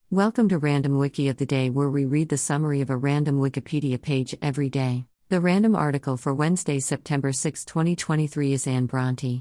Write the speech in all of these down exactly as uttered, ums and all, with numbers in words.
Welcome to Random Wiki of the Day, where we read the summary of a random Wikipedia page every day. The random article for Wednesday, September sixth, twenty twenty-three is Anne Bronte.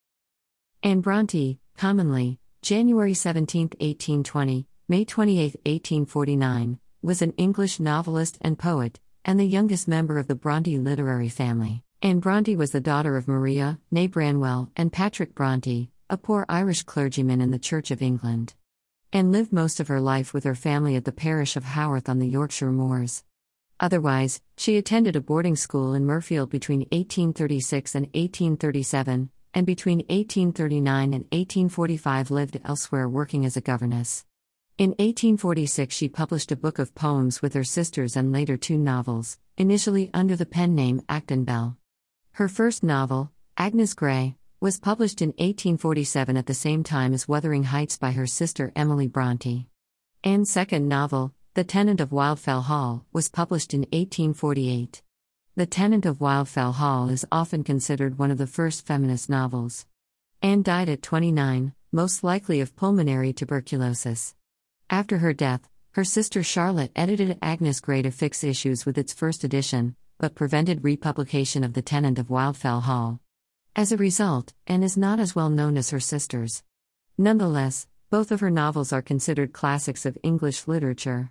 Anne Bronte, commonly, January seventeenth, eighteen twenty, May twenty-eighth, eighteen forty-nine, was an English novelist and poet, and the youngest member of the Bronte literary family. Anne Bronte was the daughter of Maria, née Branwell, and Patrick Bronte, a poor Irish clergyman in the Church of England. Anne lived most of her life with her family at the parish of Haworth on the Yorkshire moors. Otherwise, she attended a boarding school in Mirfield between eighteen thirty-six and eighteen thirty-seven, and between eighteen thirty-nine and eighteen forty-five lived elsewhere working as a governess. In eighteen forty-six she published a book of poems with her sisters and later two novels, initially under the pen name Acton Bell. Her first novel, Agnes Grey, was published in eighteen forty-seven at the same time as Wuthering Heights by her sister Emily Bronte. Anne's second novel, The Tenant of Wildfell Hall, was published in eighteen forty-eight. The Tenant of Wildfell Hall is often considered one of the first feminist novels. Anne died at twenty-nine, most likely of pulmonary tuberculosis. After her death, her sister Charlotte edited Agnes Grey to fix issues with its first edition, but prevented republication of The Tenant of Wildfell Hall. As a result, Anne is not as well known as her sisters. Nonetheless, both of her novels are considered classics of English literature.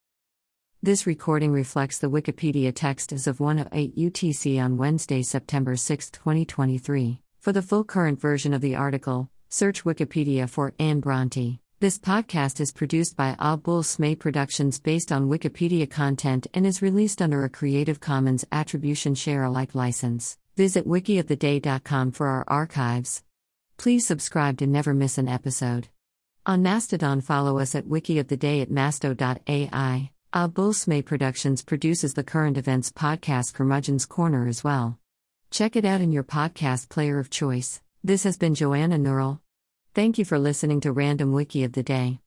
This recording reflects the Wikipedia text as of one oh eight U T C on Wednesday, September sixth, twenty twenty-three. For the full current version of the article, search Wikipedia for Anne Bronte. This podcast is produced by A Bull Smay Productions based on Wikipedia content and is released under a Creative Commons Attribution Share Alike license. Visit wiki of the day dot com for our archives. Please subscribe to never miss an episode. On Mastodon, follow us at wikioftheday at masto dot A I. A Bull Smay Productions produces the current events podcast Curmudgeon's Corner as well. Check it out in your podcast player of choice. This has been Joanna Neural. Thank you for listening to Random Wiki of the Day.